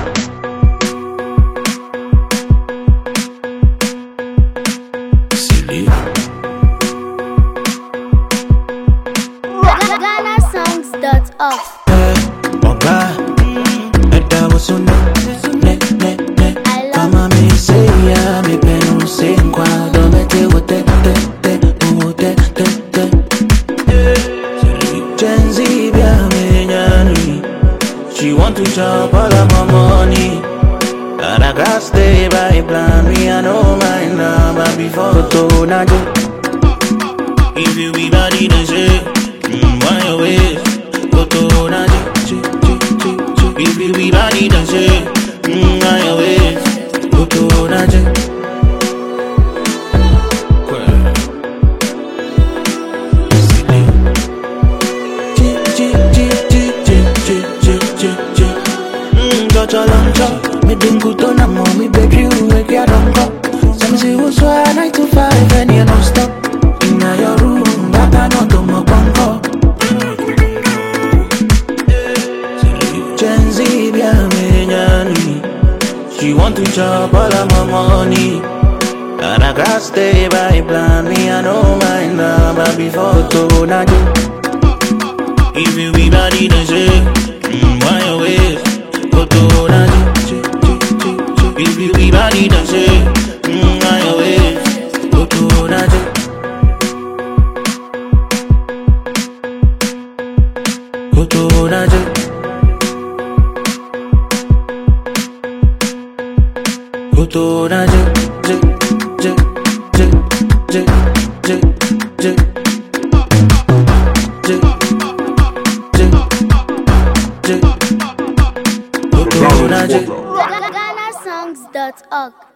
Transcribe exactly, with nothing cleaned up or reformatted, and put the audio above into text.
Silly. Ghana songs dot org. Oga, eda wasune, ne ne ne. Kama mi say ya, mi penu say nkwa, do me te wote te te, wote te te. Genzi bia me nyani, she want to chop all of my money, and I got stay by plan. Me I know mine now, but before to na do. If you be body then say, mm, why you waste? Go to na do. If you be body then say, mmm, I always go to Naje. Mmm, touch a long chop. Me dingo to na mommy bedroom make ya don't go. Some say who's why nine to five and you don't stop. In your room, that I know to my bongo. She want to chop all of my money, and I got stay by plan. Me I know mine now, but before to na do. If you be body then say, mm, why you waste? Go to na do. If you be body then say, mm, why you waste? Go to na do. Go to na do. Go to na j j j j j j j j j j. Go to na j. Ghana songs dot org.